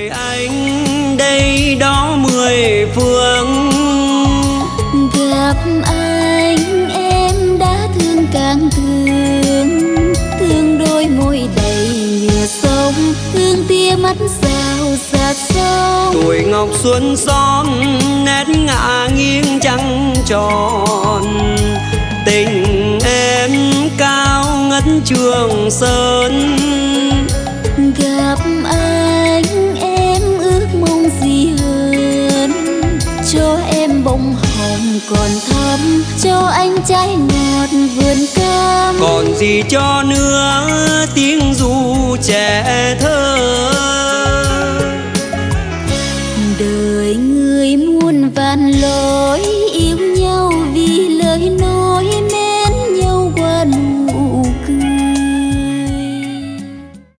anh đây đó mười phương. Gặp anh em đã thương càng thương, thương đôi môi đầy nhựa sông, thương tia mắt sao sạt sông. Tuổi ngọc xuân son nét ngả nghiêng trăng tròn, tình em cao ngất Trường Sơn. Gặp anh em ước mong gì hơn, cho em bông hồng còn thắm, cho anh trái ngọt vườn cam. Còn gì cho nữa tiếng ru trẻ thơ,